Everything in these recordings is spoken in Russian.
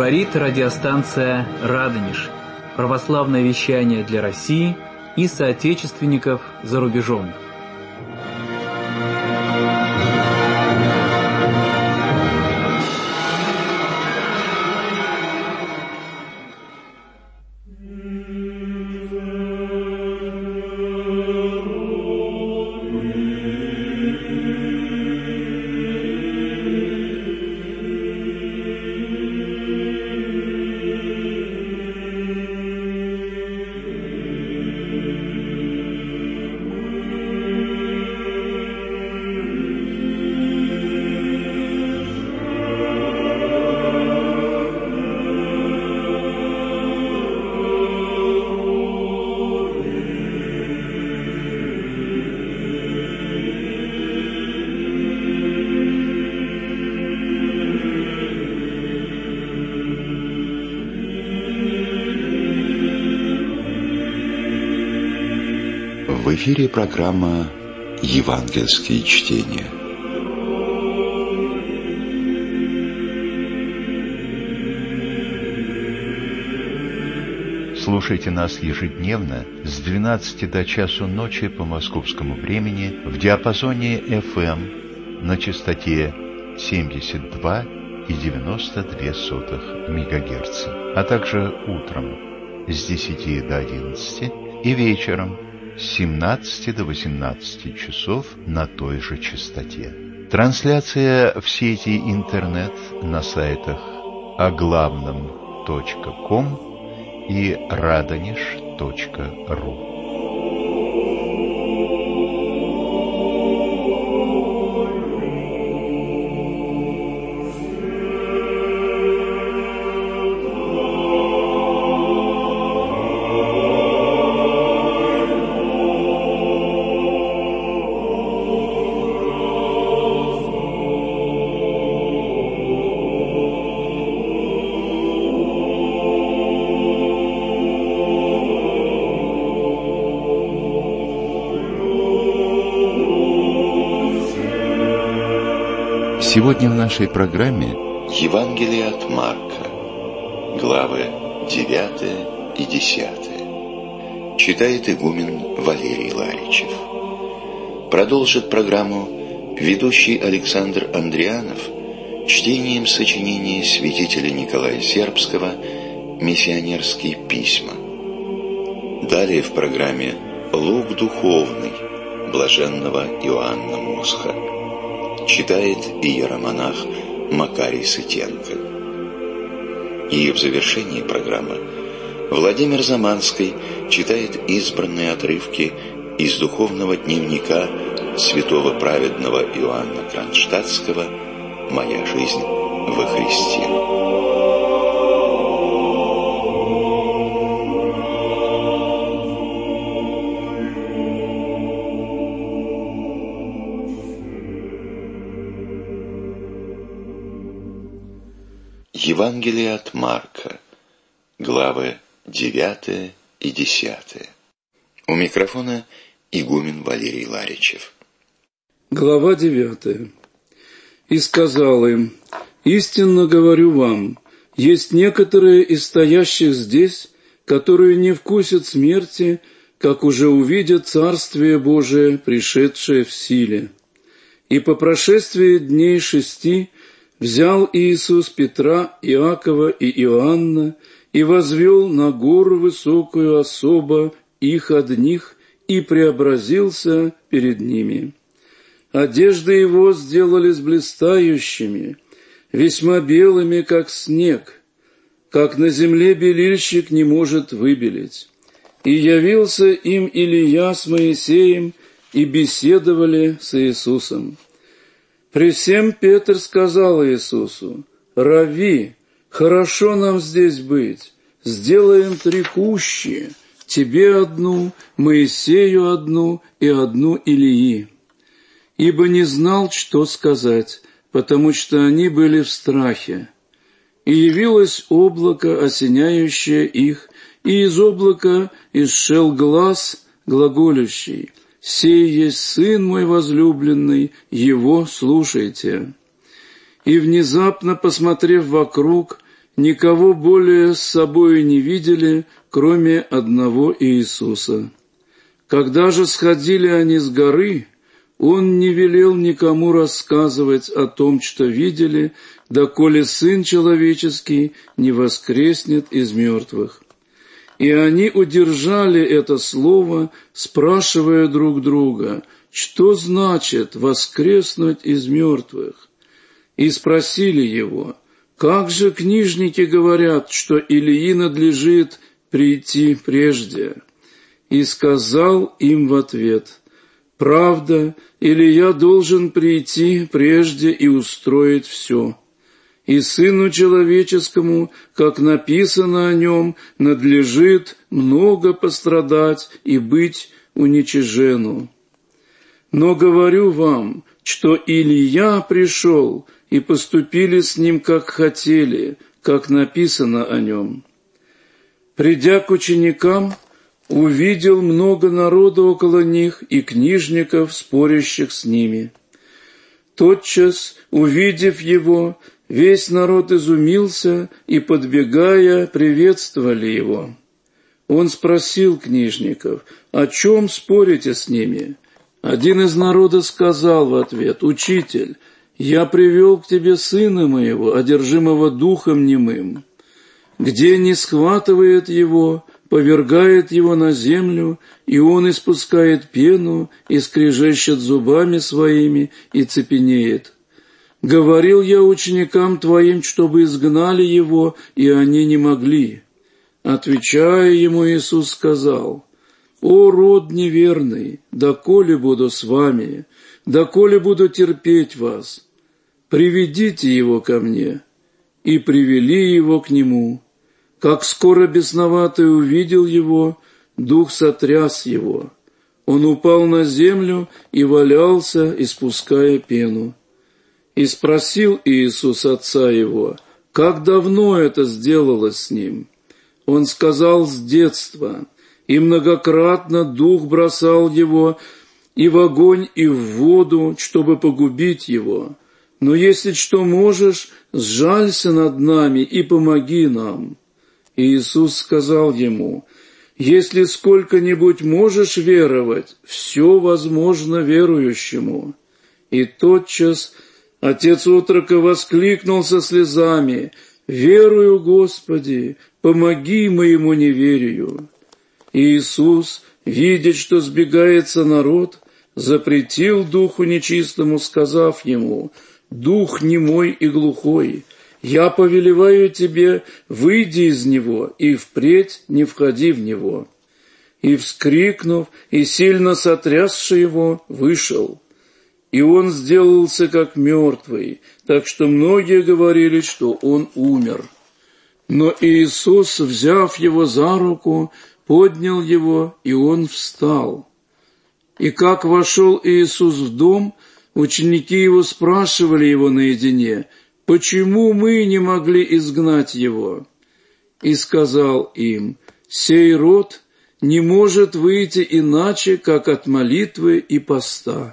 Говорит радиостанция «Радонеж». Православное вещание для России и соотечественников за рубежом. В эфире программа «Евангельские чтения». Слушайте нас ежедневно с 12 до часу ночи по московскому времени в диапазоне FM на частоте 72,92 МГц, а также утром с 10 до 11 и вечером с 17 до 18 часов на той же частоте. Трансляция в сети интернет на сайтах оглавном.ком и radonеж.ру. Сегодня в нашей программе Евангелие от Марка, главы 9 и 10. Читает игумен Валерий Ларичев. Продолжит программу ведущий Александр Андрианов чтением сочинения святителя Николая Сербского «Миссионерские письма». Далее в программе «Лук духовный» блаженного Иоанна Мосха. Читает иеромонах Макарий Сытенко. И в завершении программы Владимир Заманский читает избранные отрывки из духовного дневника святого праведного Иоанна Кронштадтского «Моя жизнь во Христе». Евангелие от Марка, главы 9 и 10. У микрофона игумен Валерий Ларичев. Глава 9. «И сказал им: истинно говорю вам, есть некоторые из стоящих здесь, которые не вкусят смерти, как уже увидят Царствие Божие, пришедшее в силе. И по прошествии дней 6 взял Иисус Петра, Иакова и Иоанна и возвел на гору высокую особо их одних и преобразился перед ними. Одежды его сделались блистающими, весьма белыми, как снег, как на земле белильщик не может выбелить. И явился им Илия с Моисеем, и беседовали с Иисусом. При всем Петр сказал Иисусу: «Рави, хорошо нам здесь быть, сделаем 3 кущи, тебе одну, Моисею одну и одну Илии». Ибо не знал, что сказать, потому что они были в страхе. И явилось облако, осеняющее их, и из облака исшел глас глаголющий: «Сей есть Сын мой возлюбленный, Его слушайте». И внезапно, посмотрев вокруг, никого более с собою не видели, кроме одного Иисуса. Когда же сходили они с горы, Он не велел никому рассказывать о том, что видели, доколе Сын Человеческий не воскреснет из мертвых. И они удержали это слово, спрашивая друг друга, что значит воскреснуть из мертвых? И спросили его, как же книжники говорят, что Илии надлежит прийти прежде? И сказал им в ответ, правда, Илия должен прийти прежде и устроить все. И Сыну Человеческому, как написано о нем, надлежит много пострадать и быть уничижену. Но говорю вам, что Илия пришел, и поступили с ним, как хотели, как написано о нем. Придя к ученикам, увидел много народа около них и книжников, спорящих с ними. Тотчас, увидев его, весь народ изумился и, подбегая, приветствовали его. Он спросил книжников, о чем спорите с ними? Один из народа сказал в ответ, «Учитель, я привел к тебе сына моего, одержимого духом немым. Где не схватывает его, повергает его на землю, и он испускает пену, и скрежещет зубами своими, и цепенеет. Говорил я ученикам твоим, чтобы изгнали его, и они не могли». Отвечая ему, Иисус сказал, «О, род неверный, доколе буду с вами, доколе буду терпеть вас? Приведите его ко мне». И привели его к нему. Как скоро бесноватый увидел его, дух сотряс его. Он упал на землю и валялся, испуская пену. И спросил Иисус отца его, как давно это сделалось с ним? Он сказал, с детства, и многократно дух бросал его и в огонь, и в воду, чтобы погубить его. Но если что можешь, сжалься над нами и помоги нам. И Иисус сказал ему, если сколько-нибудь можешь веровать, все возможно верующему. И тотчас отец отрока воскликнул со слезами, «Верую, Господи, помоги моему неверию». И Иисус, видя, что сбегается народ, запретил духу нечистому, сказав ему, «Дух немой и глухой, я повелеваю тебе, выйди из него, и впредь не входи в него». И, вскрикнув и сильно сотрясши его, вышел. И он сделался как мертвый, так что многие говорили, что он умер. Но Иисус, взяв его за руку, поднял его, и он встал. И как вошел Иисус в дом, ученики его спрашивали его наедине, «Почему мы не могли изгнать его?» И сказал им, «Сей род не может выйти иначе, как от молитвы и поста».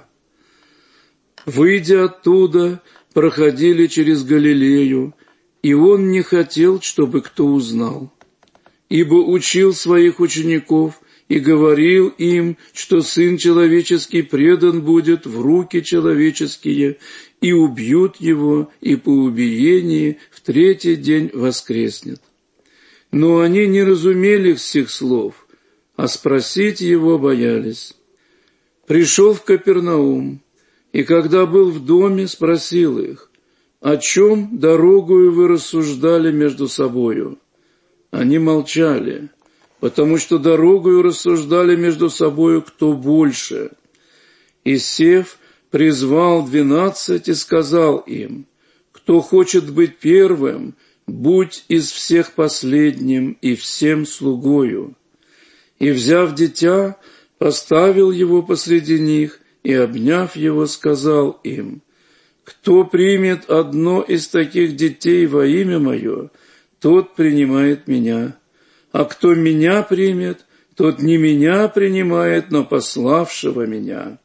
Выйдя оттуда, проходили через Галилею, и он не хотел, чтобы кто узнал, ибо учил своих учеников и говорил им, что Сын Человеческий предан будет в руки человеческие, и убьют его, и по убиении в третий день воскреснет. Но они не разумели всех слов, а спросить его боялись. Пришел в Капернаум, и когда был в доме, спросил их, «О чем дорогою вы рассуждали между собою?» Они молчали, потому что дорогою рассуждали между собою, кто больше. И, сев, призвал 12 и сказал им, «Кто хочет быть первым, будь из всех последним и всем слугою». И, взяв дитя, поставил его посреди них, и, обняв его, сказал им, «Кто примет одно из таких детей во имя мое, тот принимает меня, а кто меня примет, тот не меня принимает, но пославшего меня».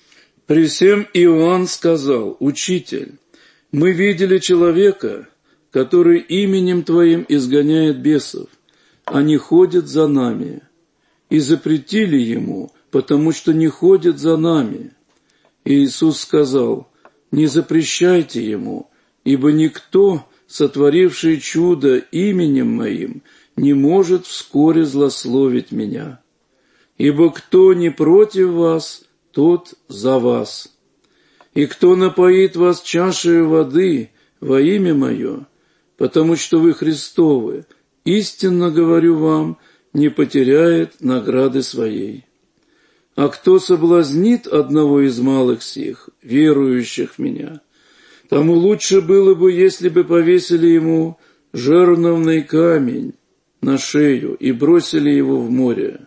При сем Иоанн сказал, «Учитель, мы видели человека, который именем Твоим изгоняет бесов, они ходят за нами. И запретили ему, потому что не ходят за нами. И Иисус сказал: не запрещайте ему, ибо никто, сотворивший чудо именем Моим, не может вскоре злословить Меня. Ибо кто не против вас, тот за вас. И кто напоит вас чашею воды во имя Мое, потому что вы Христовы, истинно говорю вам, не потеряет награды своей. А кто соблазнит одного из малых сих, верующих в Меня, тому лучше было бы, если бы повесили ему жерновный камень на шею и бросили его в море.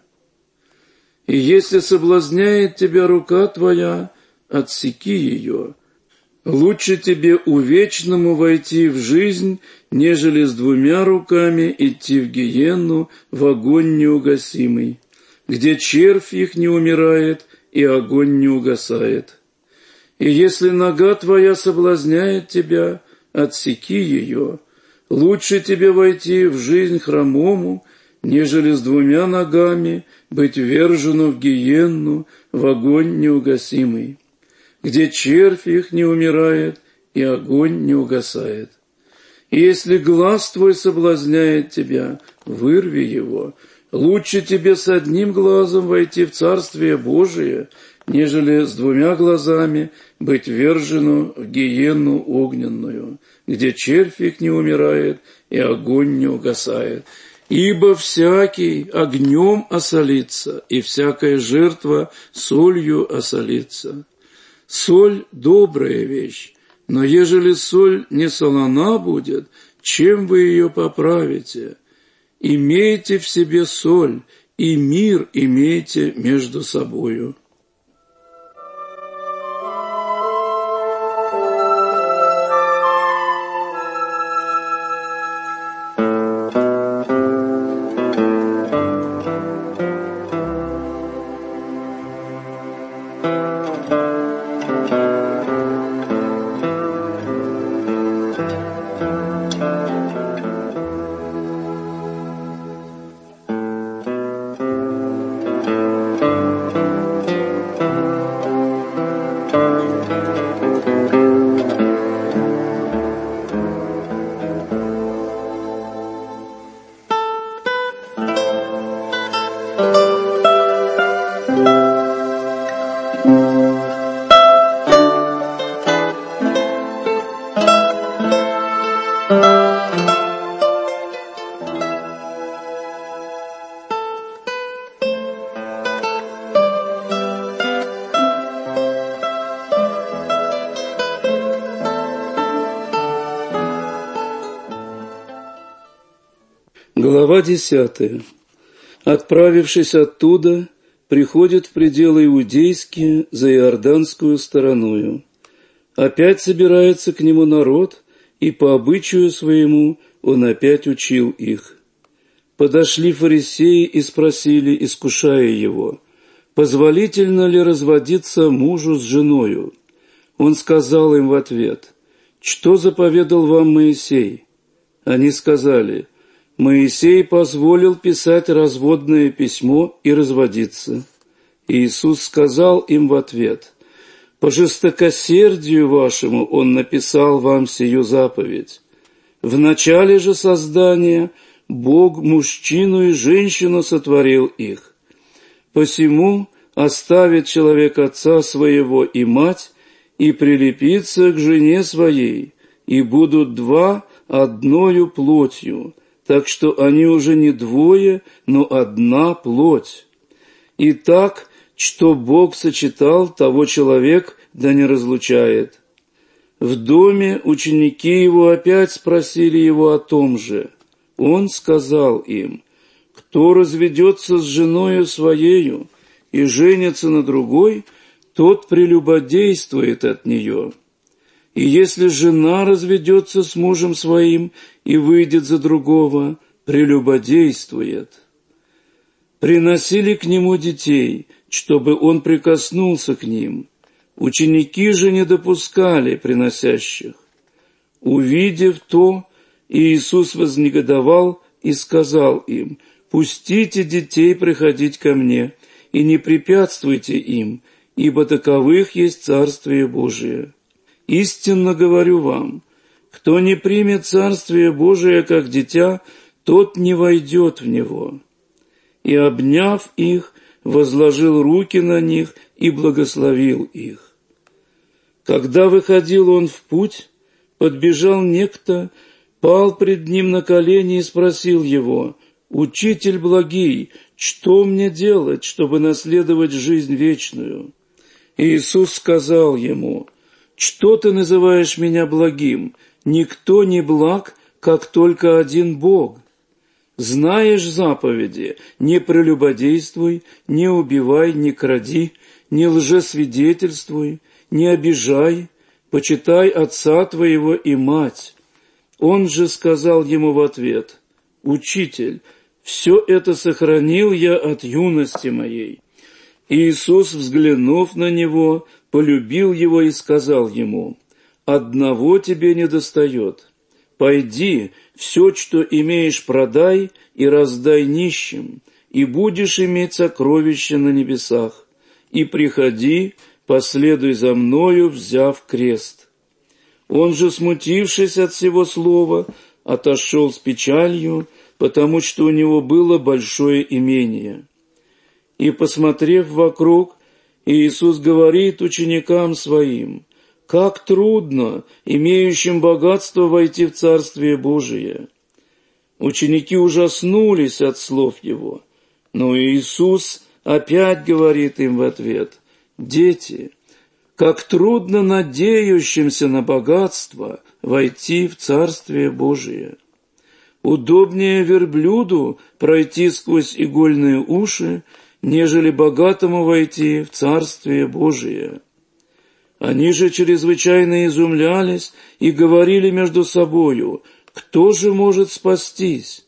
И если соблазняет тебя рука твоя, отсеки ее. Лучше тебе увечному войти в жизнь, нежели с двумя руками идти в гиенну, в огонь неугасимый, где червь их не умирает и огонь не угасает. И если нога твоя соблазняет тебя, отсеки ее. Лучше тебе войти в жизнь хромому, нежели с двумя ногами быть ввержену в гиенну, в огонь неугасимый, где червь их не умирает и огонь не угасает. И если глаз твой соблазняет тебя, вырви его. Лучше тебе с одним глазом войти в Царствие Божие, нежели с двумя глазами быть ввержену в гиенну огненную, где червь их не умирает и огонь не угасает. Ибо всякий огнем осолится, и всякая жертва солью осолится. Соль – добрая вещь, но ежели соль не солона будет, чем вы ее поправите? Имейте в себе соль, и мир имейте между собою. Глава 10. Отправившись оттуда, приходит в пределы иудейские за иорданскую стороною. Опять собирается к нему народ, и по обычаю своему он опять учил их. Подошли фарисеи и спросили, искушая его: позволительно ли разводиться мужу с женою? Он сказал им в ответ: что заповедал вам Моисей? Они сказали: Моисей позволил писать разводное письмо и разводиться. Иисус сказал им в ответ: по жестокосердию вашему Он написал вам сию заповедь. В начале же создания Бог мужчину и женщину сотворил их. Посему оставит человек отца своего и мать, и прилепится к жене своей, и будут два одною плотью. Так что они уже не двое, но одна плоть. Итак, что Бог сочетал, того человек да не разлучает. В доме ученики его опять спросили его о том же. Он сказал им: кто разведется с женою своею и женится на другой, тот прелюбодействует от нее. И если жена разведется с мужем своим и выйдет за другого, прелюбодействует. Приносили к нему детей, чтобы он прикоснулся к ним. Ученики же не допускали приносящих. Увидев то, И Иисус вознегодовал и сказал им: «Пустите детей приходить ко мне, и не препятствуйте им, ибо таковых есть Царствие Божие. Истинно говорю вам, кто не примет Царствие Божие как дитя, тот не войдет в него». И, обняв их, возложил руки на них и благословил их. Когда выходил он в путь, подбежал некто, пал пред ним на колени и спросил его: «Учитель благий, что мне делать, чтобы наследовать жизнь вечную?» И Иисус сказал ему: «Что ты называешь меня благим? Никто не благ, как только один Бог. Знаешь заповеди: не прелюбодействуй, не убивай, не кради, не лжесвидетельствуй, не обижай, почитай отца твоего и мать». Он же сказал ему в ответ: «Учитель, все это сохранил я от юности моей». И Иисус, взглянув на него, полюбил его и сказал ему: «Одного тебе недостает. Пойди, все, что имеешь, продай и раздай нищим, и будешь иметь сокровища на небесах. И приходи, последуй за мною, взяв крест». Он же, смутившись от всего слова, отошел с печалью, потому что у него было большое имение. И, посмотрев вокруг, Иисус говорит ученикам своим: «Как трудно имеющим богатство войти в Царствие Божие!» Ученики ужаснулись от слов его, но Иисус опять говорит им в ответ: «Дети, как трудно надеющимся на богатство войти в Царствие Божие! Удобнее верблюду пройти сквозь игольные уши, нежели богатому войти в Царствие Божие». Они же чрезвычайно изумлялись и говорили между собою: «Кто же может спастись?»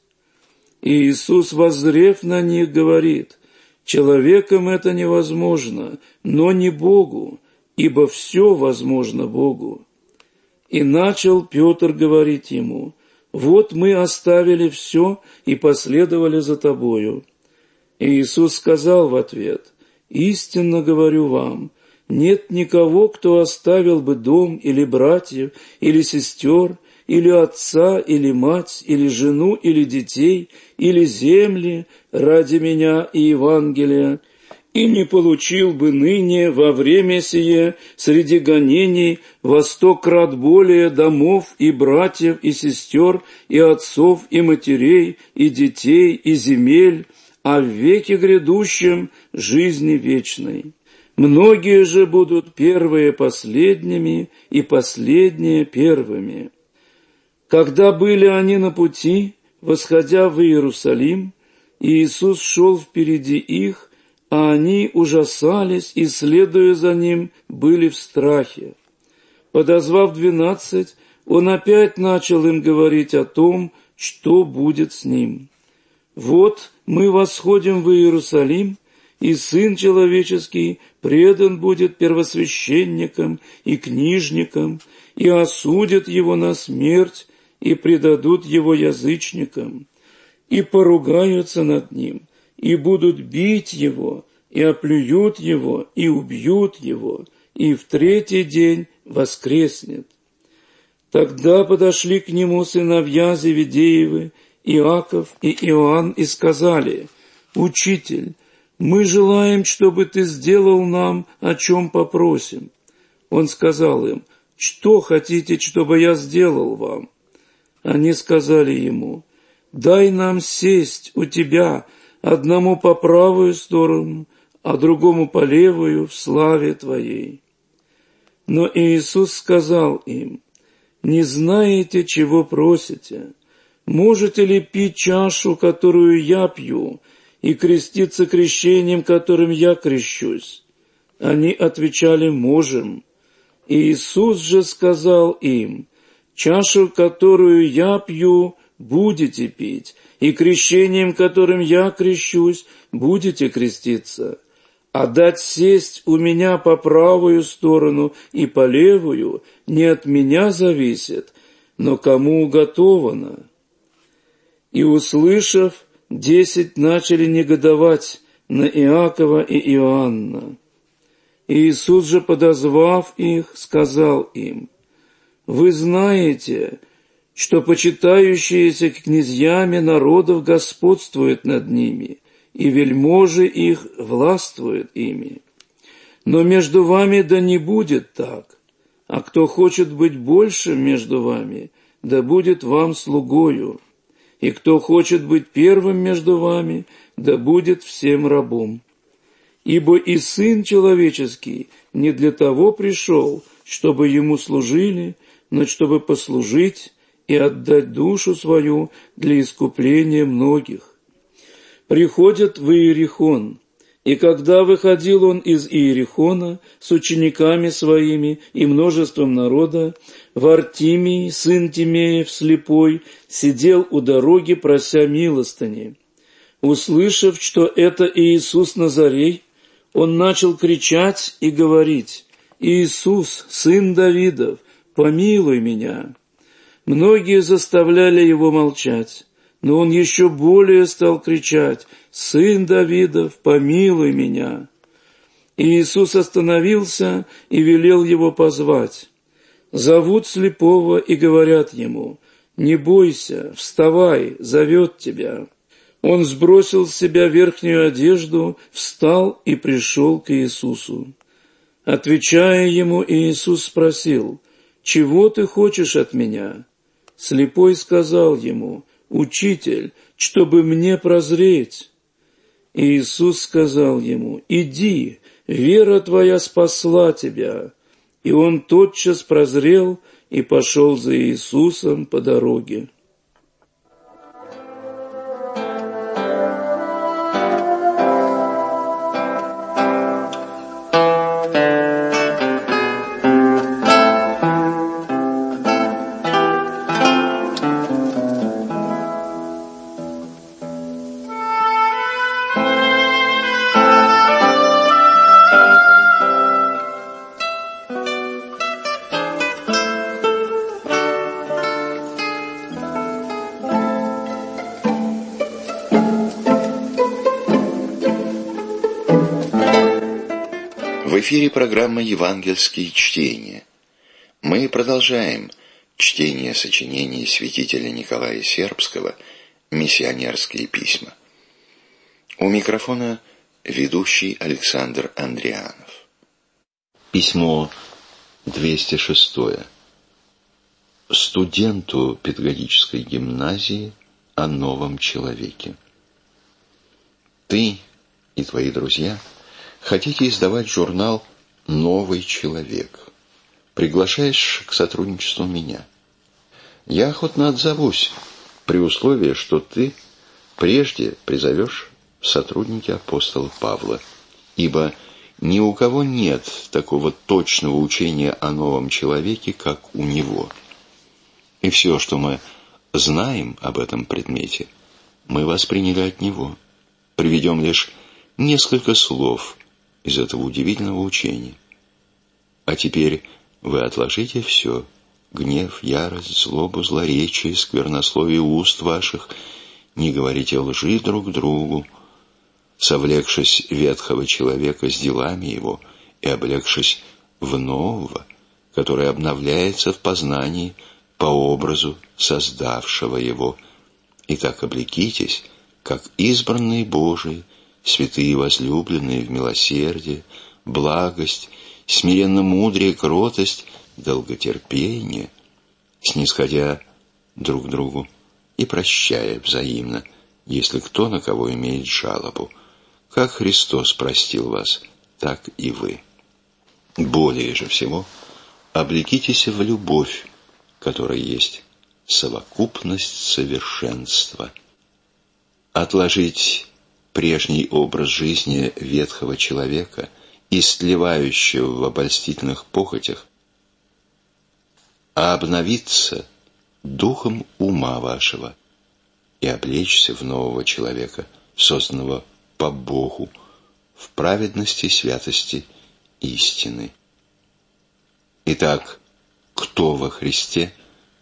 И Иисус, воззрев на них, говорит: «Человеком это невозможно, но не Богу, ибо все возможно Богу». И начал Петр говорить ему: «Вот мы оставили все и последовали за тобою». И Иисус сказал в ответ: «Истинно говорю вам, нет никого, кто оставил бы дом или братьев, или сестер, или отца, или мать, или жену, или детей, или земли ради меня и Евангелия, и не получил бы ныне во время сие среди гонений во 100 крат более домов и братьев и сестер, и отцов и матерей, и детей, и земель, а в веке грядущем жизни вечной. Многие же будут первые последними, и последние первыми». Когда были они на пути, восходя в Иерусалим, Иисус шел впереди их, а они ужасались и, следуя за ним, были в страхе. Подозвав 12, он опять начал им говорить о том, что будет с ним. «Вот мы восходим в Иерусалим, и Сын Человеческий предан будет первосвященникам и книжникам, и осудят его на смерть, и предадут его язычникам, и поругаются над ним, и будут бить его, и оплюют его, и убьют его, и в 3-й день воскреснет». Тогда подошли к нему сыновья Зеведеевы, Иаков и Иоанн, и сказали: «Учитель, мы желаем, чтобы ты сделал нам, о чем попросим». Он сказал им: «Что хотите, чтобы я сделал вам?» Они сказали ему: «Дай нам сесть у тебя, одному по правую сторону, а другому по левую, в славе твоей». Но Иисус сказал им: «Не знаете, чего просите? Можете ли пить чашу, которую я пью, и креститься крещением, которым я крещусь?» Они отвечали: «Можем». Иисус же сказал им: «Чашу, которую я пью, будете пить, и крещением, которым я крещусь, будете креститься. А дать сесть у меня по правую сторону и по левую не от меня зависит, но кому уготовано?» И, услышав, 10 начали негодовать на Иакова и Иоанна. Иисус же, подозвав их, сказал им: «Вы знаете, что почитающиеся князьями народов господствуют над ними, и вельможи их властвуют ими. Но между вами да не будет так, а кто хочет быть большим между вами, да будет вам слугою, и кто хочет быть первым между вами, да будет всем рабом. Ибо и Сын Человеческий не для того пришел, чтобы Ему служили, но чтобы послужить и отдать душу свою для искупления многих». Приходят в Иерихон, и когда выходил он из Иерихона с учениками своими и множеством народа, Вартимий, сын Тимеев, слепой, сидел у дороги, прося милостыни. Услышав, что это Иисус Назарей, он начал кричать и говорить: «Иисус, сын Давидов, помилуй меня». Многие заставляли его молчать, но он еще более стал кричать: «Сын Давидов, помилуй меня». И Иисус остановился и велел его позвать. Зовут слепого и говорят ему: «Не бойся, вставай, зовет тебя». Он сбросил с себя верхнюю одежду, встал и пришел к Иисусу. Отвечая ему, Иисус спросил: «Чего ты хочешь от меня?» Слепой сказал ему: «Учитель, чтобы мне прозреть». Иисус сказал ему: «Иди, вера твоя спасла тебя». И он тотчас прозрел и пошел за Иисусом по дороге. В эфире программа «Евангельские чтения». Мы продолжаем чтение сочинений святителя Николая Сербского «Миссионерские письма». У микрофона ведущий Александр Андрианов. Письмо 206. Студенту педагогической гимназии о новом человеке. Ты и твои друзья хотите издавать журнал «Новый человек». Приглашаешь к сотрудничеству меня. Я охотно отзовусь, при условии, что ты прежде призовешь в сотрудники апостола Павла, ибо ни у кого нет такого точного учения о новом человеке, как у него. И все, что мы знаем об этом предмете, мы восприняли от него. Приведем лишь несколько слов из этого удивительного учения. А теперь вы отложите все: гнев, ярость, злобу, злоречие, сквернословие уст ваших, не говорите лжи друг другу, совлекшись ветхого человека с делами его и облегшись в нового, который обновляется в познании по образу создавшего его. И так облекитесь, как избранные Божии, святые возлюбленные в милосердие, благость, смиренно-мудрие, кротость, долготерпение, снисходя друг другу и прощая взаимно, если кто на кого имеет жалобу. Как Христос простил вас, так и вы. Более же всего облекитесь в любовь, которая есть совокупность совершенства. Отложить прежний образ жизни ветхого человека, истлевающего в обольстительных похотях, а обновиться духом ума вашего и облечься в нового человека, созданного по Богу, в праведности, святости, истины. Итак, кто во Христе,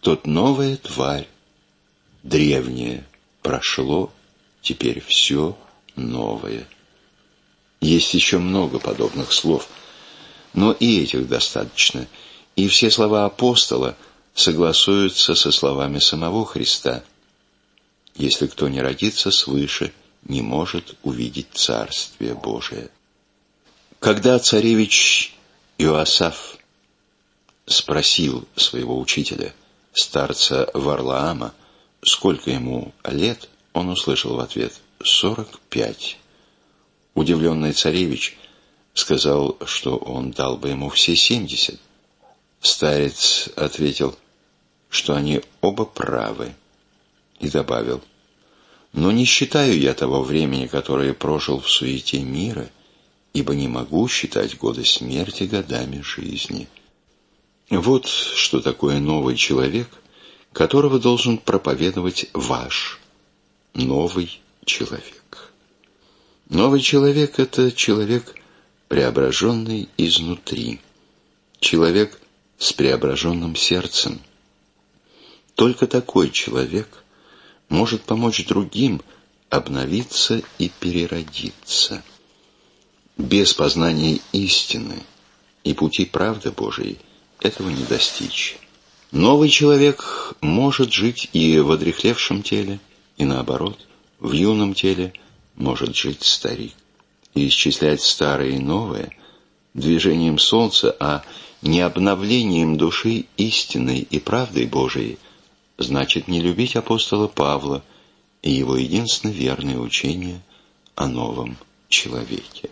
тот новая тварь. Древнее прошло, теперь все новое. Есть еще много подобных слов, но и этих достаточно, и все слова апостола согласуются со словами самого Христа. Если кто не родится свыше, не может увидеть Царствие Божие. Когда царевич Иоасаф спросил своего учителя, старца Варлаама, сколько ему лет, он услышал в ответ 45. Удивленный царевич сказал, что он дал бы ему все 70. Старец ответил, что они оба правы, и добавил: «Но не считаю я того времени, которое прожил в суете мира, ибо не могу считать годы смерти годами жизни». Вот что такое новый человек, которого должен проповедовать ваш новый человек. Новый человек – это человек, преображенный изнутри, человек с преображенным сердцем. Только такой человек может помочь другим обновиться и переродиться. Без познания истины и пути правды Божией этого не достичь. Новый человек может жить и в одряхлевшем теле, и наоборот, в юном теле может жить старик. И исчислять старое и новое движением солнца, а не обновлением души истиной и правдой Божией, значит не любить апостола Павла и его единственно верное учение о новом человеке.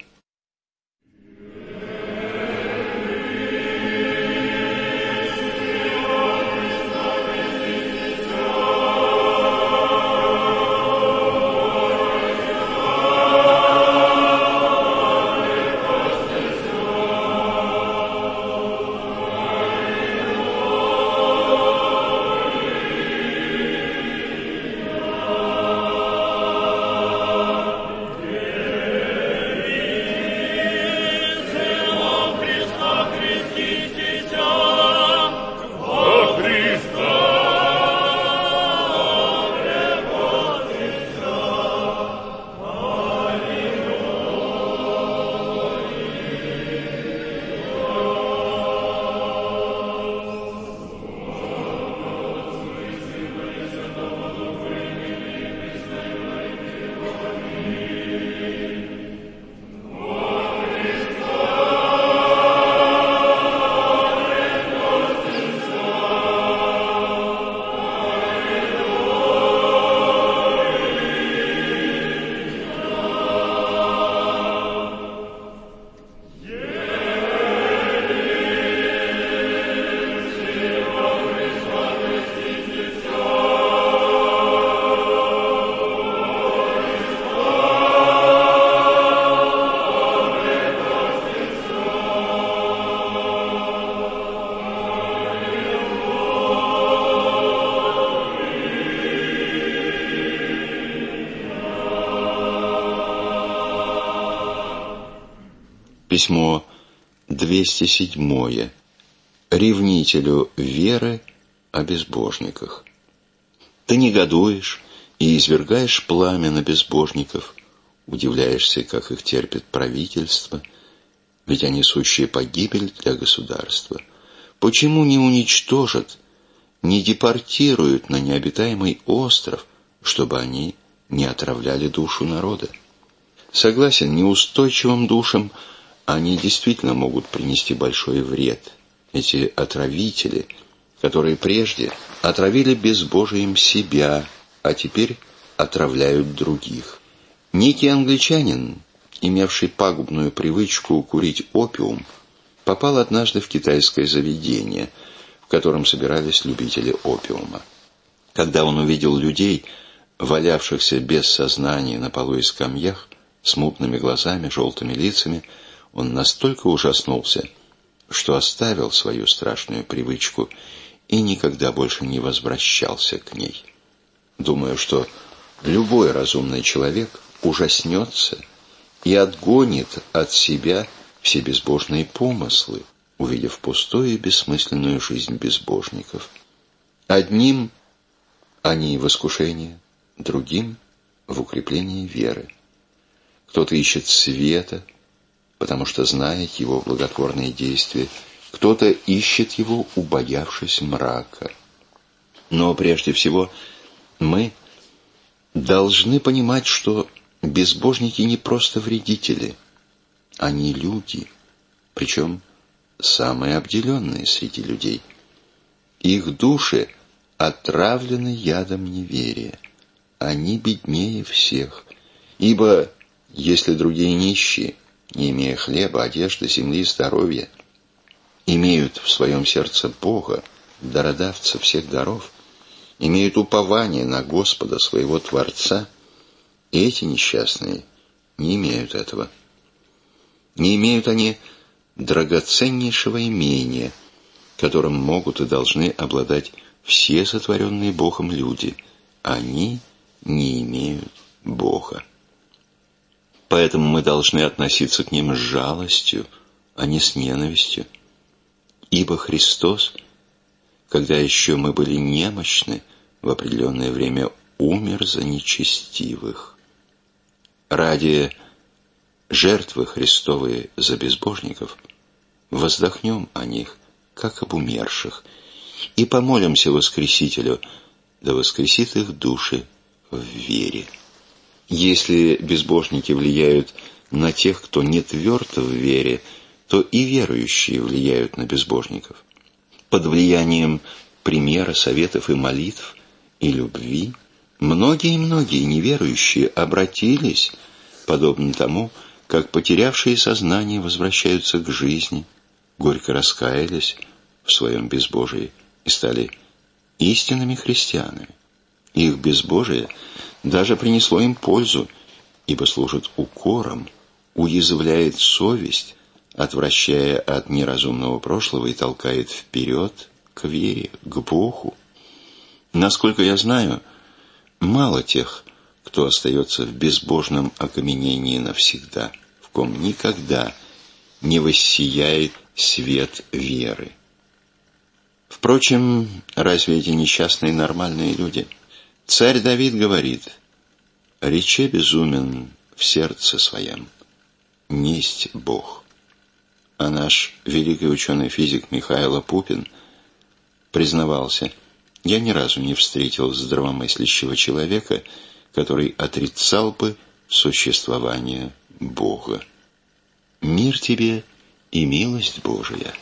Письмо 207. Ревнителю веры о безбожниках. Ты негодуешь и извергаешь пламя на безбожников, удивляешься, как их терпит правительство, ведь они сущая погибель для государства. Почему не уничтожат, не депортируют на необитаемый остров, чтобы они не отравляли душу народа? Согласен, неустойчивым душам они действительно могут принести большой вред. Эти отравители, которые прежде отравили безбожием себя, а теперь отравляют других. Некий англичанин, имевший пагубную привычку курить опиум, попал однажды в китайское заведение, в котором собирались любители опиума. Когда он увидел людей, валявшихся без сознания на полу и скамьях, с мутными глазами, желтыми лицами, он настолько ужаснулся, что оставил свою страшную привычку и никогда больше не возвращался к ней. Думаю, что любой разумный человек ужаснется и отгонит от себя все безбожные помыслы, увидев пустую и бессмысленную жизнь безбожников. Одним они в искушение, другим в укрепление веры. Кто-то ищет света, потому что знает его благотворные действия, кто-то ищет его, убоявшись мрака. Но прежде всего мы должны понимать, что безбожники не просто вредители, они люди, причем самые обделенные среди людей. Их души отравлены ядом неверия, они беднее всех, ибо если другие нищие, не имея хлеба, одежды, земли и здоровья, имеют в своем сердце Бога, дародавца всех даров, имеют упование на Господа, своего Творца, эти несчастные не имеют этого. Не имеют они драгоценнейшего имения, которым могут и должны обладать все сотворенные Богом люди. Они не имеют Бога. Поэтому мы должны относиться к ним с жалостью, а не с ненавистью. Ибо Христос, когда еще мы были немощны, в определенное время умер за нечестивых. Ради жертвы Христовой за безбожников воздохнем о них, как об умерших, и помолимся Воскресителю, да воскресит их души в вере. Если безбожники влияют на тех, кто не тверд в вере, то и верующие влияют на безбожников. Под влиянием примера, советов и молитв и любви многие неверующие обратились, подобно тому, как потерявшие сознание возвращаются к жизни, горько раскаялись в своем безбожии и стали истинными христианами. Их безбожие даже принесло им пользу, ибо служит укором, уязвляет совесть, отвращая от неразумного прошлого и толкает вперед к вере, к Богу. Насколько я знаю, мало тех, кто остается в безбожном окаменении навсегда, в ком никогда не воссияет свет веры. Впрочем, разве эти несчастные нормальные люди? Царь Давид говорит: «Рече безумен в сердце своем, несть Бог». А наш великий ученый-физик Михаил Пупин признавался: «Я ни разу не встретил здравомыслящего человека, который отрицал бы существование Бога». Мир тебе и милость Божия.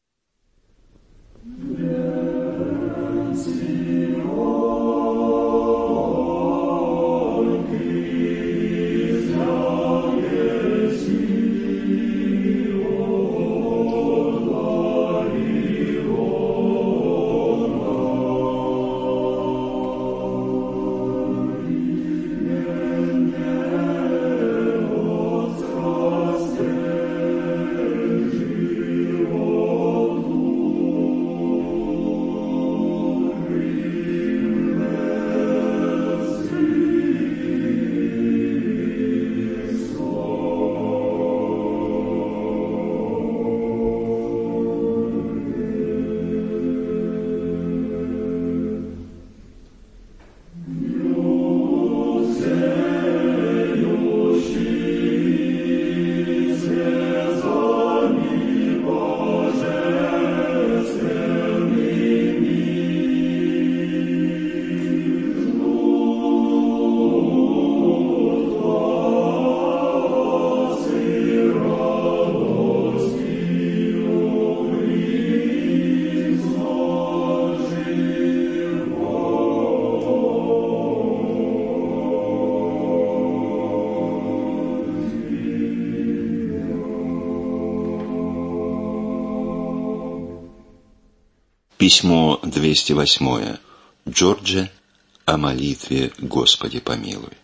Письмо 208. Джорджа о молитве «Господи помилуй».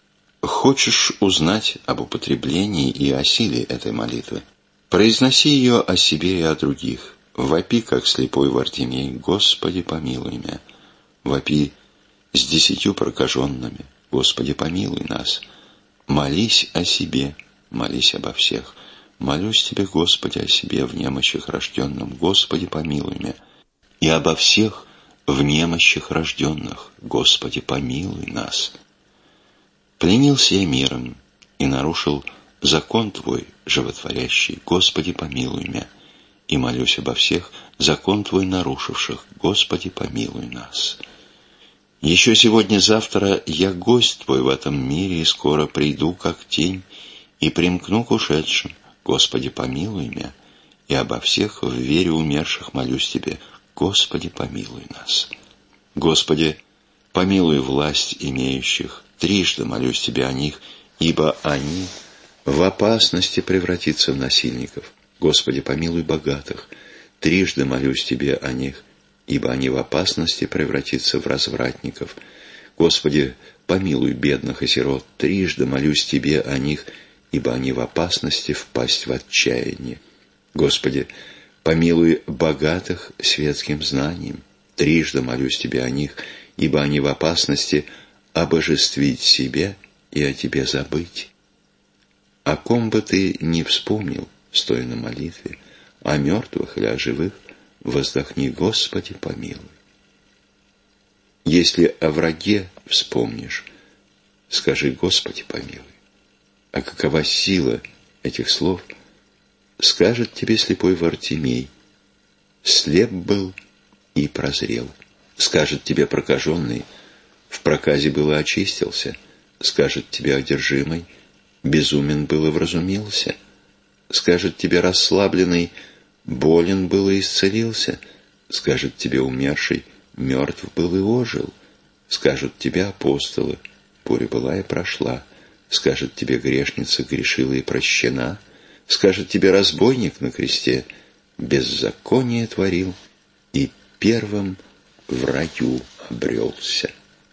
Хочешь узнать об употреблении и о силе этой молитвы? Произноси ее о себе и о других. Вопи, как слепой Вартимей: «Господи помилуй меня». Вопи с 10 прокаженными: «Господи помилуй нас». Молись о себе, молись обо всех. Молюсь тебе, Господи, о себе в немощах рожденном. Господи помилуй меня. И обо всех в немощах рожденных, Господи, помилуй нас. Пленился я миром и нарушил закон Твой животворящий, Господи, помилуй меня, и молюсь обо всех закон Твой нарушивших, Господи, помилуй нас. Еще сегодня-завтра я гость Твой в этом мире, и скоро приду, как тень, и примкну к ушедшим, Господи, помилуй меня, и обо всех в вере умерших молюсь Тебе, Господи, помилуй нас. Господи, помилуй власть имеющих, трижды молюсь Тебе о них, ибо они в опасности превратиться в насильников. Господи, помилуй богатых, трижды молюсь Тебе о них, ибо они в опасности превратиться в развратников. Господи, помилуй бедных и сирот, трижды молюсь Тебе о них, ибо они в опасности впасть в отчаяние. Господи, помилуй богатых светским знанием, трижды молюсь Тебе о них, ибо они в опасности обожествить себя и о Тебе забыть. О ком бы Ты ни вспомнил, стоя на молитве, о мертвых или о живых, воздохни, Господи, помилуй. Если о враге вспомнишь, скажи, Господи, помилуй. А какова сила этих слов, скажет тебе слепой Вартимей: слеп был и прозрел. Скажет тебе прокаженный: в проказе было очистился. Скажет тебе одержимый: безумен был и вразумился. Скажет тебе расслабленный: болен был и исцелился. Скажет тебе умерший: мертв был и ожил. Скажут тебе апостолы: буря была и прошла. Скажет тебе грешница: грешила и прощена. Скажет тебе разбойник на кресте: беззаконие творил и первым в раю обрелся.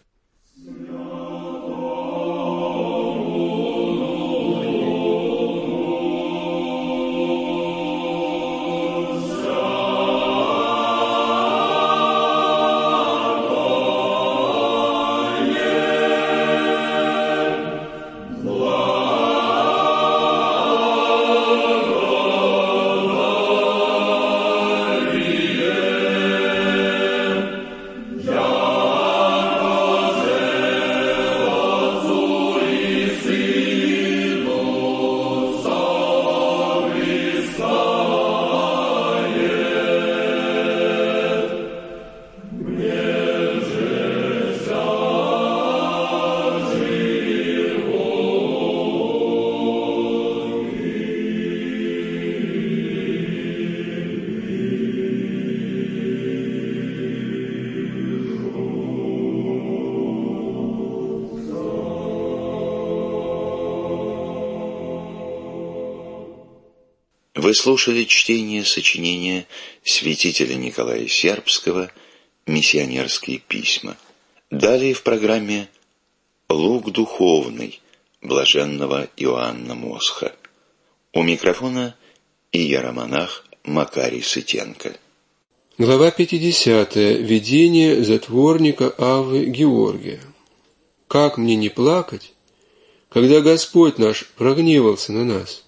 Вы слушали чтение сочинения святителя Николая Сербского «Миссионерские письма». Далее в программе «Лук духовный» блаженного Иоанна Мосха. У микрофона иеромонах Макарий Сытенко. Глава 50. Видение затворника Аввы Георгия. «Как мне не плакать, когда Господь наш прогневался на нас?»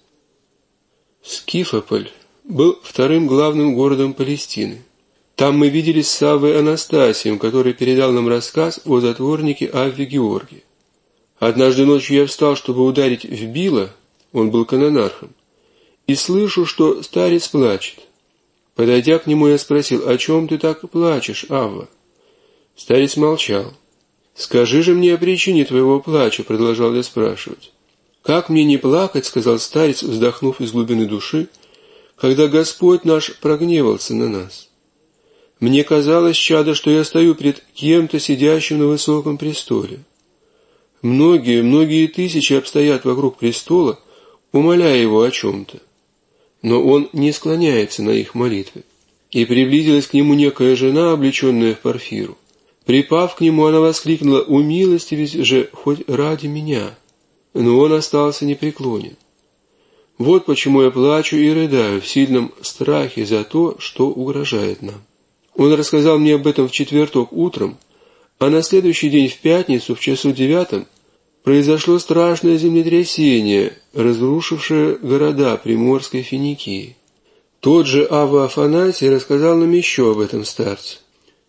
Скифополь был вторым главным городом Палестины. Там мы виделись с Аввой Анастасием, который передал нам рассказ о затворнике Авве Георгии. Однажды ночью я встал, чтобы ударить в Била, он был канонархом, и слышу, что старец плачет. Подойдя к нему, я спросил: «О чем ты так плачешь, Авва?» Старец молчал. «Скажи же мне о причине твоего плача», — продолжал я спрашивать. «Как мне не плакать, — сказал старец, вздохнув из глубины души, — когда Господь наш прогневался на нас? Мне казалось, чадо, что я стою пред кем-то, сидящим на высоком престоле. Многие тысячи обстоят вокруг престола, умоляя его о чем-то. Но он не склоняется на их молитвы. И приблизилась к нему некая жена, облеченная в парфиру. Припав к нему, она воскликнула: «Умилостивись же хоть ради меня». Но он остался непреклонен. Вот почему я плачу и рыдаю в сильном страхе за то, что угрожает нам. Он рассказал мне об этом в четверток утром, а на следующий день, в пятницу, в часу 9, произошло страшное землетрясение, разрушившее города Приморской Финикии. Тот же Авва Афанасий рассказал нам еще об этом старце.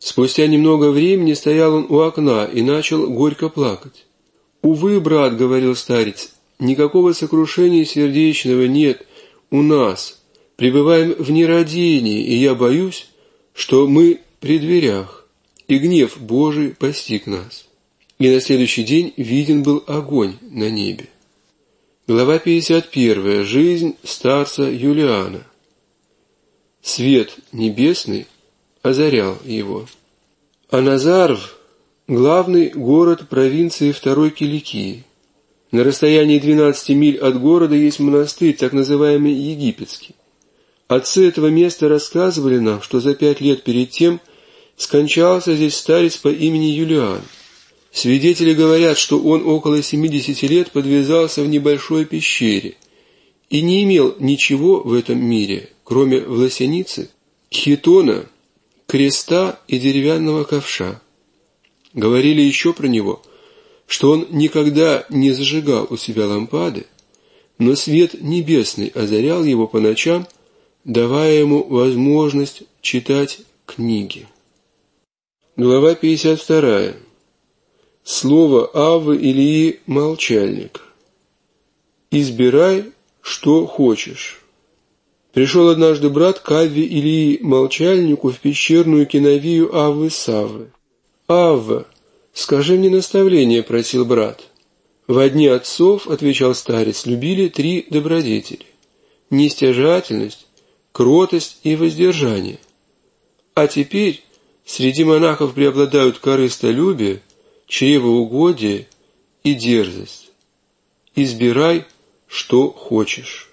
Спустя немного времени стоял он у окна и начал горько плакать. «Увы, брат, — говорил старец, — никакого сокрушения сердечного нет у нас. Пребываем в нерадении, и я боюсь, что мы при дверях, и гнев Божий постиг нас». И на следующий день виден был огонь на небе. Глава 51. Жизнь старца Юлиана. Свет небесный озарял его. Аназарв – главный город провинции второй Киликии. На расстоянии 12 миль от города есть монастырь, так называемый Египетский. Отцы этого места рассказывали нам, что за 5 лет перед тем скончался здесь старец по имени Юлиан. Свидетели говорят, что он около 70 лет подвязался в небольшой пещере и не имел ничего в этом мире, кроме власяницы, хитона, креста и деревянного ковша. Говорили еще про него, что он никогда не зажигал у себя лампады, но свет небесный озарял его по ночам, давая ему возможность читать книги. Глава 52. Слово Аввы Илии Молчальник. «Избирай, что хочешь». Пришел однажды брат к Авве Илии Молчальнику в пещерную киновию Аввы Саввы. «Авва, скажи мне наставление», — просил брат. «Во дни отцов, — отвечал старец, — любили 3 добродетели — нестяжательность, кротость и воздержание. А теперь среди монахов преобладают корыстолюбие, чревоугодие и дерзость. Избирай, что хочешь».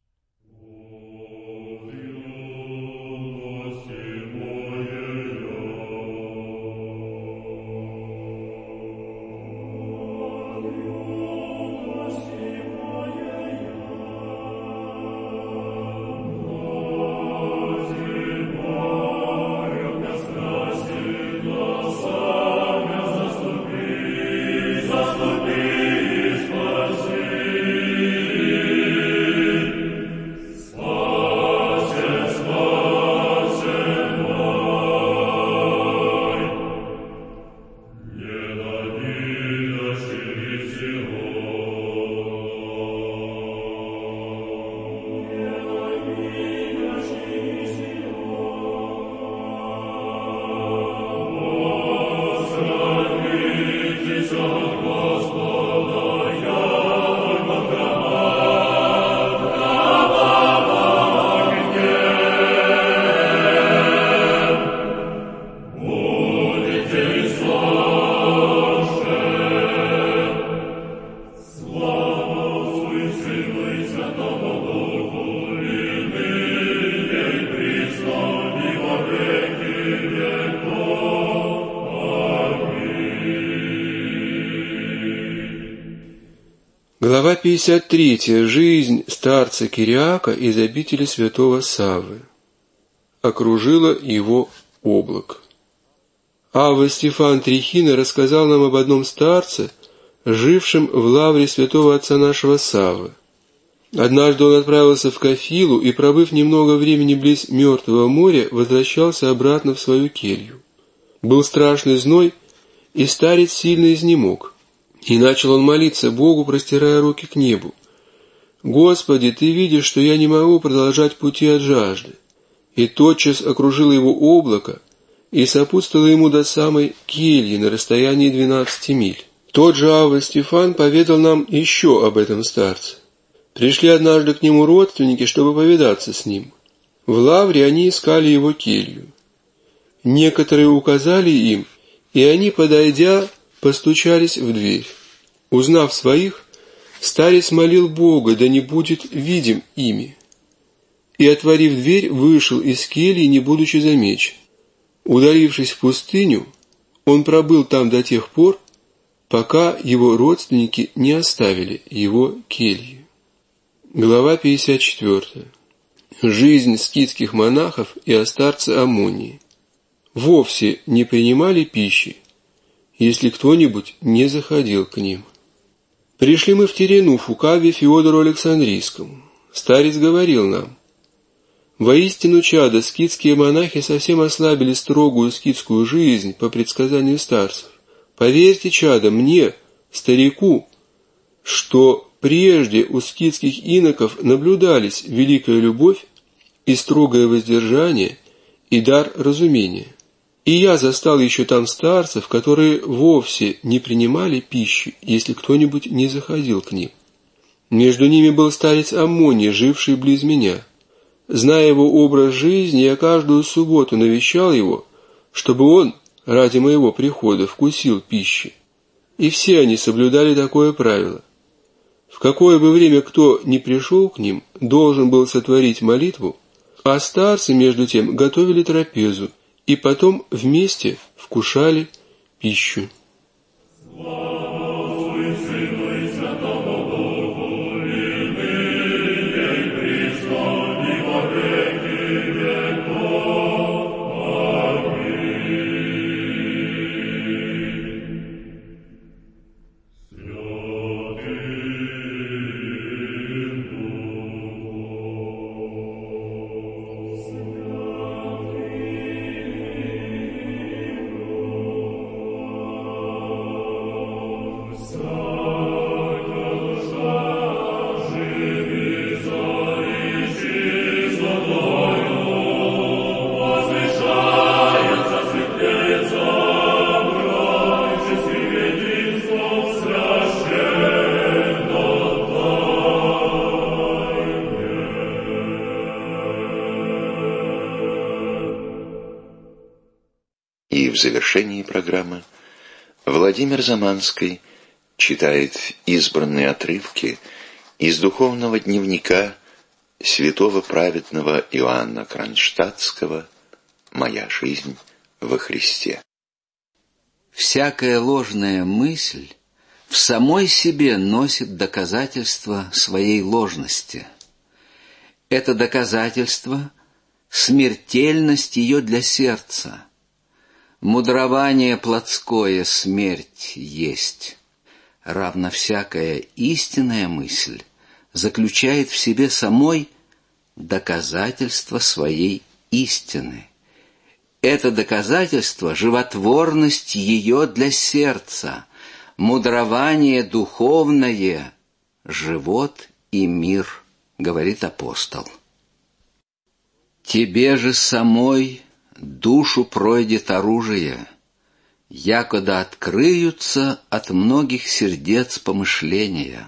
Глава 53. Жизнь старца Кириака из обители святого Саввы. Окружило его облако. Авва Стефан Трихина рассказал нам об одном старце, жившем в лавре святого отца нашего Саввы. Однажды он отправился в Кафилу и, пробыв немного времени близ Мертвого моря, возвращался обратно в свою келью. Был страшный зной, и старец сильно изнемог. И начал он молиться Богу, простирая руки к небу. «Господи, Ты видишь, что я не могу продолжать пути от жажды». И тотчас окружило его облако и сопутствовало ему до самой кельи на расстоянии 12 миль. Тот же Авва Стефан поведал нам еще об этом старце. Пришли однажды к нему родственники, чтобы повидаться с ним. В лавре они искали его келью. Некоторые указали им, и они, подойдя, постучались в дверь. Узнав своих, старец молил Бога, да не будет видим ими. И, отворив дверь, вышел из кельи, не будучи замечен. Удалившись в пустыню, он пробыл там до тех пор, пока его родственники не оставили его кельи. Глава 54. Жизнь скитских монахов и о старце Амонии. Вовсе не принимали пищи, если кто-нибудь не заходил к ним. Пришли мы в Теренуфу к Авве Феодору Александрийскому. Старец говорил нам: Воистину, чадо, скитские монахи совсем ослабили строгую скитскую жизнь по предсказанию старцев. Поверьте, чадо, мне, старику, что прежде у скитских иноков наблюдались великая любовь и строгое воздержание и дар разумения. И я застал еще там старцев, которые вовсе не принимали пищи, если кто-нибудь не заходил к ним. Между ними был старец Аммоний, живший близ меня. Зная его образ жизни, я каждую субботу навещал его, чтобы он ради моего прихода вкусил пищи. И все они соблюдали такое правило. В какое бы время кто ни пришел к ним, должен был сотворить молитву, а старцы, между тем, готовили трапезу и потом вместе вкушали пищу. И в завершении программы Владимир Заманский читает избранные отрывки из духовного дневника святого праведного Иоанна Кронштадтского «Моя жизнь во Христе». Всякая ложная мысль в самой себе носит доказательство своей ложности. Это доказательство — смертельность ее для сердца. Мудрование плотское смерть есть. Равно всякая истинная мысль заключает в себе самой доказательство своей истины. Это доказательство — животворность ее для сердца, мудрование духовное, живот и мир, говорит апостол. Тебе же самой душу пройдет оружие, якода открыются от многих сердец помышления.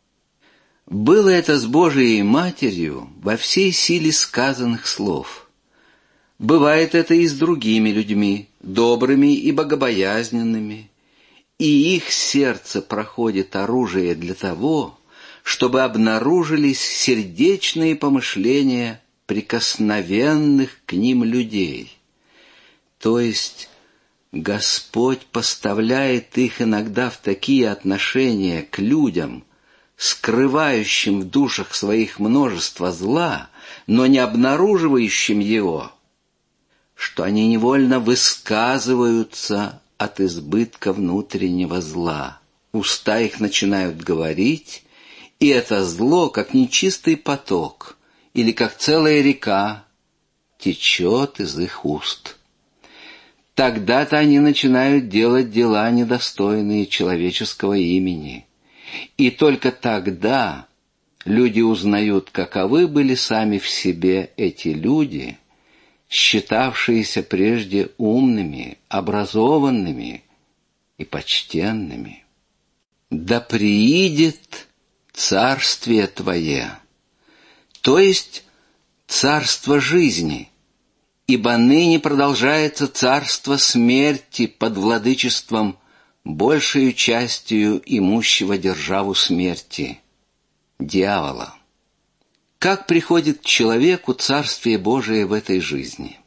Было это с Божией Матерью во всей силе сказанных слов. Бывает это и с другими людьми, добрыми и богобоязненными, и их сердце проходит оружие для того, чтобы обнаружились сердечные помышления прикосновенных к ним людей. То есть Господь поставляет их иногда в такие отношения к людям, скрывающим в душах своих множество зла, но не обнаруживающим его, что они невольно высказываются от избытка внутреннего зла. Уста их начинают говорить, и это зло, как нечистый поток или как целая река, течет из их уст. Тогда-то они начинают делать дела, недостойные человеческого имени. И только тогда люди узнают, каковы были сами в себе эти люди, считавшиеся прежде умными, образованными и почтенными. «Да приидет царствие Твое», то есть царство жизни, ибо ныне продолжается царство смерти под владычеством большею частью имущего державу смерти, дьявола. Как приходит к человеку Царствие Божие в этой жизни?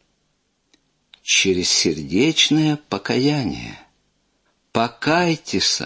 Через сердечное покаяние. Покайтесь,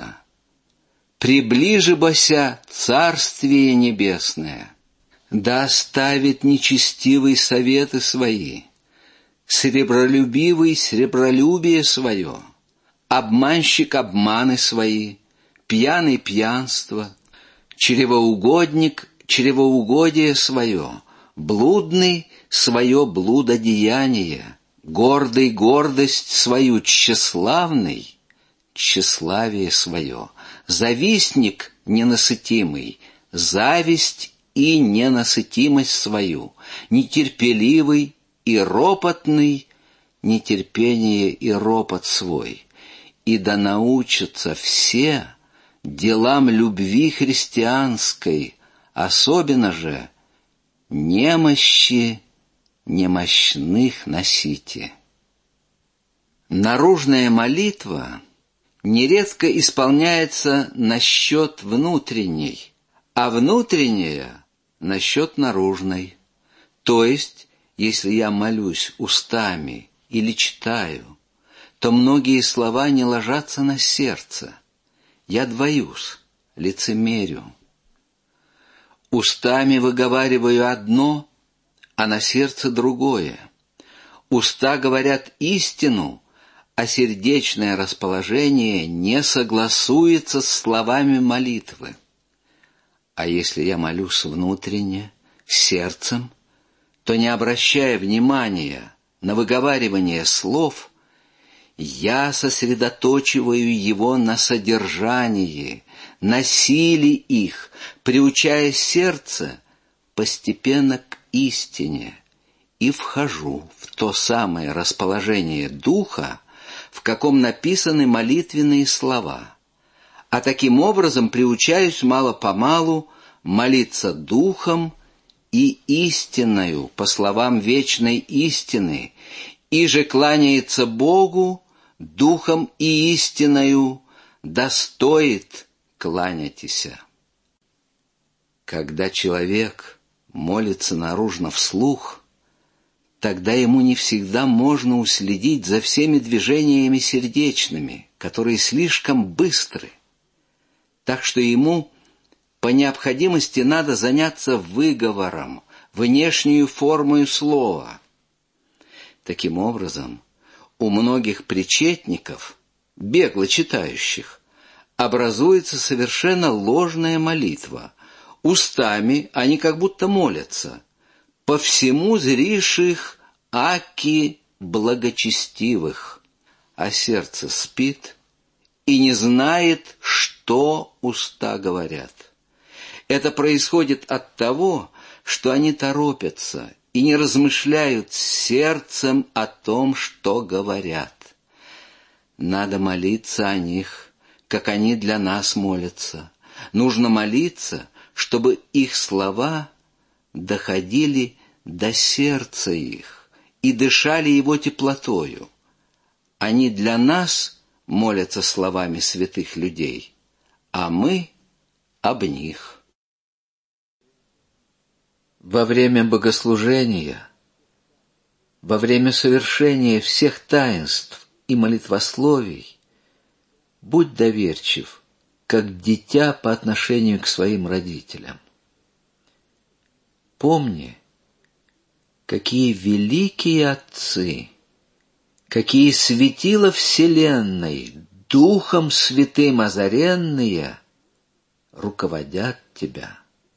приближибося Царствие Небесное, да оставит нечестивый советы свои, сребролюбивый сребролюбие свое, обманщик обманы свои, пьяный пьянство, чревоугодник чревоугодие свое, блудный свое блудодеяние, гордый гордость свою, тщеславный тщеславие свое, завистник ненасытимый, зависть и ненасытимость свою, нетерпеливый и ропотный, нетерпение и ропот свой, и да научатся все делам любви христианской, особенно же немощи немощных носите. Наружная молитва нередко исполняется насчет внутренней, а внутренняя насчет наружной. То есть, если я молюсь устами или читаю, то многие слова не ложатся на сердце. Я двоюсь, лицемерю. Устами выговариваю одно, а на сердце другое. Уста говорят истину, а сердечное расположение не согласуется с словами молитвы. А если я молюсь внутренне, сердцем, то, не обращая внимания на выговаривание слов, я сосредоточиваю его на содержании, на силе их, приучая сердце постепенно к истине, и вхожу в то самое расположение духа, в каком написаны молитвенные слова, а таким образом приучаюсь мало-помалу молиться духом и истинною, по словам вечной истины, и же кланяется Богу духом и истиною, достоит кланяйтеся. Когда человек молится наружно вслух, тогда ему не всегда можно уследить за всеми движениями сердечными, которые слишком быстры. Так что ему по необходимости надо заняться выговором, внешнюю формою слова. Таким образом, у многих причетников, бегло читающих, образуется совершенно ложная молитва. Устами они как будто молятся, по всему зришь их аки благочестивых, а сердце спит и не знает, что уста говорят. Это происходит от того, что они торопятся и не размышляют сердцем о том, что говорят. Надо молиться о них, как они для нас молятся. Нужно молиться, чтобы их слова доходили до сердца их и дышали его теплотою. Они для нас молятся словами святых людей, а мы об них. Во время богослужения, во время совершения всех таинств и молитвословий будь доверчив, как дитя по отношению к своим родителям. Помни, какие великие отцы, какие светила вселенной, Духом Святым озаренные, руководят тебя.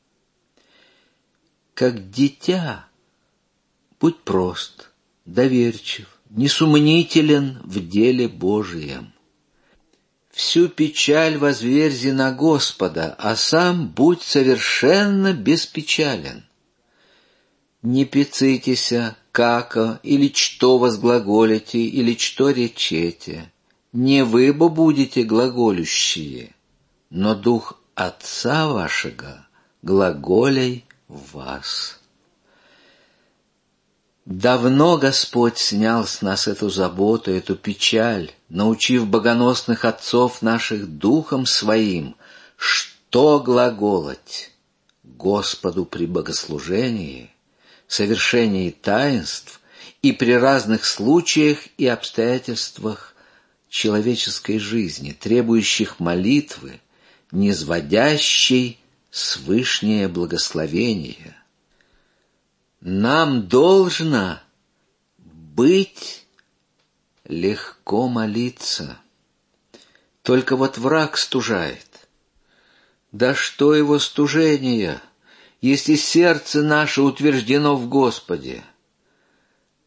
Как дитя, будь прост, доверчив, несумнителен в деле Божием. Всю печаль возверзи на Господа, а сам будь совершенно беспечален. Не пецитеся, како или что возглаголите, или что речете. Не вы бо будете глаголющие, но Дух Отца вашего глаголяй в вас. Давно Господь снял с нас эту заботу, эту печаль, научив богоносных отцов наших Духом Своим, что глаголать Господу при богослужении, совершении таинств и при разных случаях и обстоятельствах человеческой жизни, требующих молитвы, низводящей свышнее благословение. Нам должно быть легко молиться. Только вот враг стужает. Да что его стужение, если сердце наше утверждено в Господе?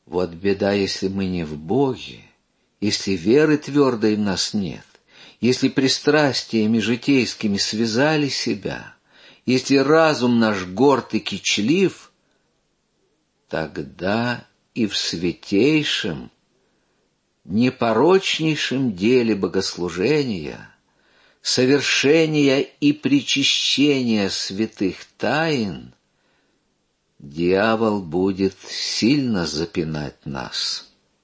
Вот беда, если мы не в Боге, если веры твердой в нас нет, если пристрастиями житейскими связали себя, если разум наш горд и кичлив, тогда и в святейшем, непорочнейшем деле богослужения, совершения и причащения святых тайн дьявол будет сильно запинать нас.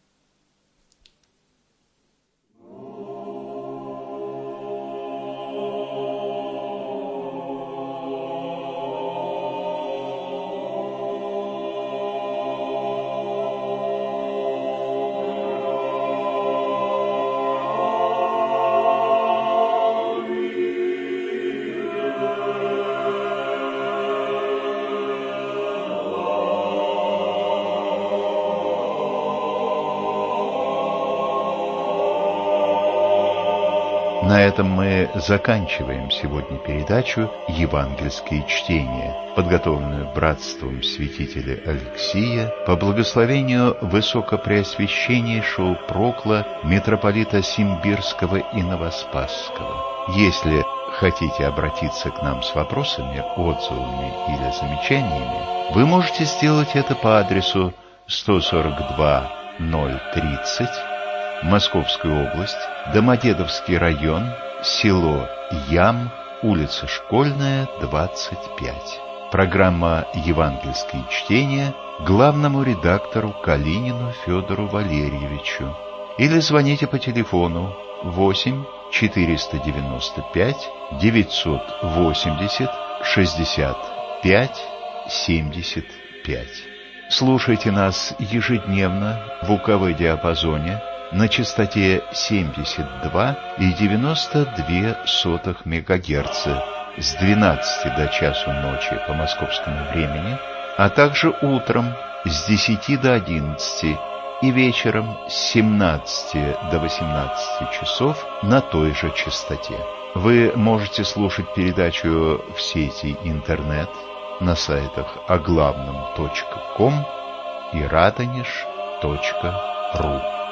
На этом мы заканчиваем сегодня передачу «Евангельские чтения», подготовленную братством святителя Алексия по благословению высокопреосвященнейшего прокла митрополита Симбирского и Новоспасского. Если хотите обратиться к нам с вопросами, отзывами или замечаниями, вы можете сделать это по адресу 142-030, Московская область, Домодедовский район, село Ям, улица Школьная, 25. Программа «Евангельские чтения» главному редактору Калинину Федору Валерьевичу. Или звоните по телефону 8 495 980 65 75. Слушайте нас ежедневно в УКВ-диапазоне на частоте 72,92 МГц с 12 до часу ночи по московскому времени, а также утром с 10 до 11 и вечером с 17 до 18 часов на той же частоте. Вы можете слушать передачу в сети интернет на сайтах оглавном.ком и радонеж.ру.